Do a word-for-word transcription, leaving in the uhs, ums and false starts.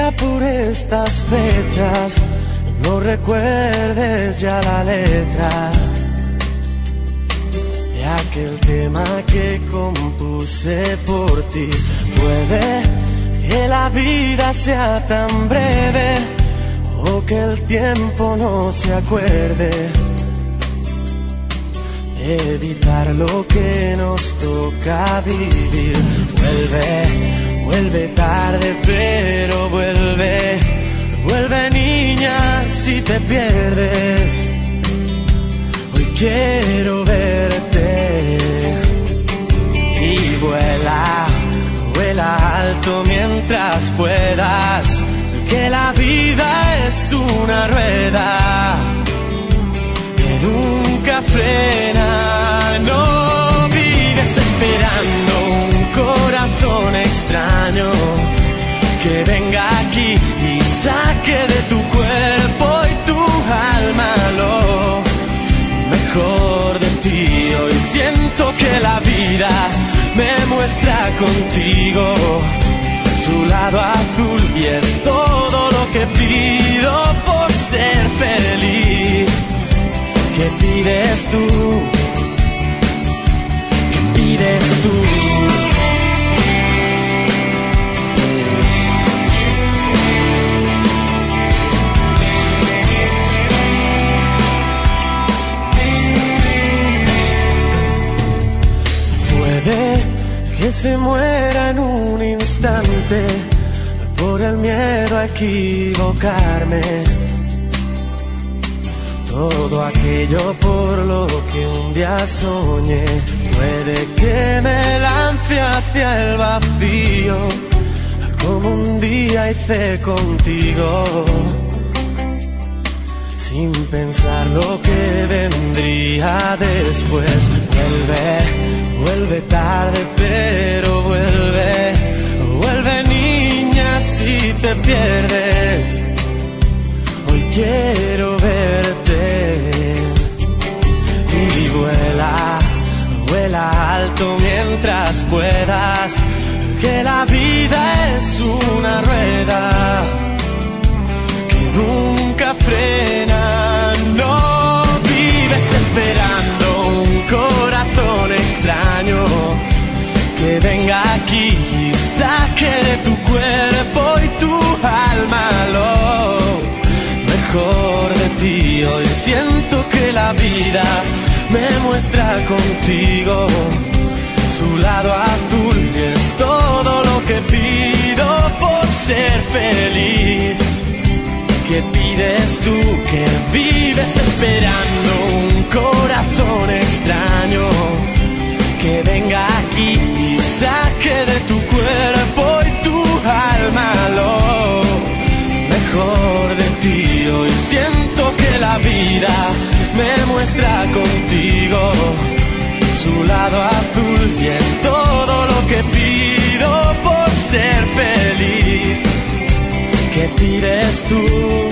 día por estas fechas no recuerdes ya la letra de aquel tema que compuse por ti. Puede que la vida sea tan breve o que el tiempo no se acuerde de evitar lo que nos toca vivir. Vuelve, vuelve tarde, pero vuelve, vuelve niña si te pierdes. Hoy quiero verte y vuela, vuela alto mientras puedas, que la vida es una rueda que nunca frena. No vives esperando un corazón extraño que venga aquí y saque de tu cuerpo y tu alma lo mejor de ti. Hoy siento que la vida me muestra contigo su lado azul y es todo lo que pido por ser feliz. ¿Qué pides tú? ¿Qué pides tú? Puede que se muera en un instante por el miedo a equivocarme. Todo aquello por lo que un día soñé, puede que me lance hacia el vacío, como un día hice contigo, sin pensar lo que vendría después. Vuelve, vuelve tarde, pero vuelve, vuelve niña si te pierdes. Hoy quiero verte y vuela, vuela alto mientras puedas, que la vida es una rueda que nunca frena. No vives esperando un corazón extraño que venga aquí y saque de tu cuerpo y tu alma lo mejor de ti. Hoy siento que la vida me muestra contigo su lado azul y es todo lo que pido por ser feliz. ¿Qué pides tú? Que vives esperando un corazón extraño que venga aquí y saque de tu cuerpo y tu alma lo mejor de ti. Hoy siento que la vida me muestra contigo su lado azul y es todo lo que pido por ser feliz. ¿Qué pides tú?